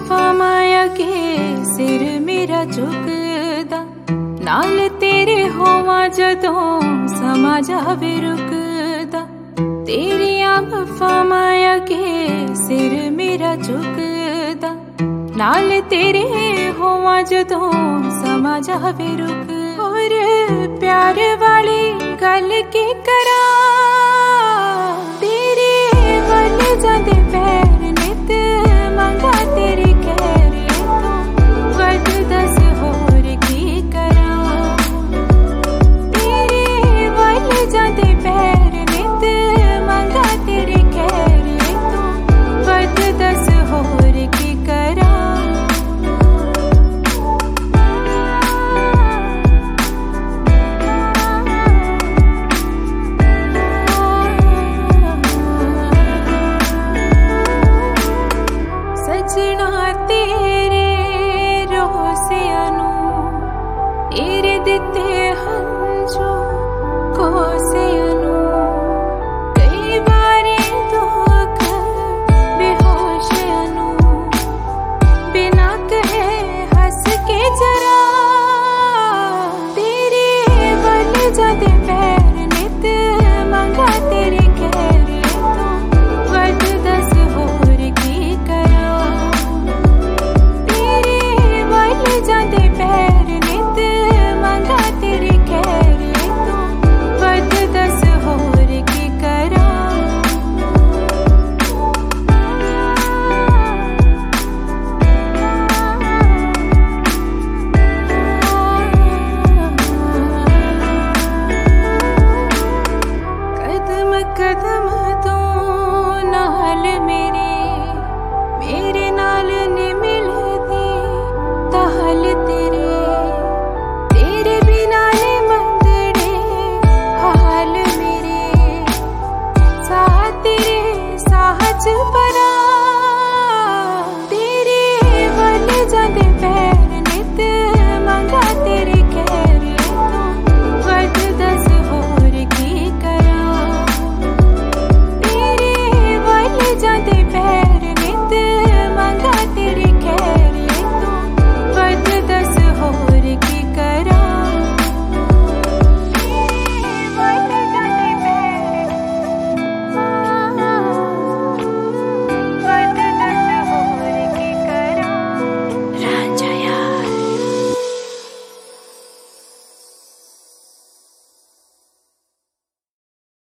वफा माया के सिर मेरा झुकदा, नाल तेरे होवा जदों समा जावे रुकदा। तेरिया वफा माया के सिर मेरा झुकदा, नाल तेरे होवा जदों समा जावे रुकदा। और प्यार वाली गल की करा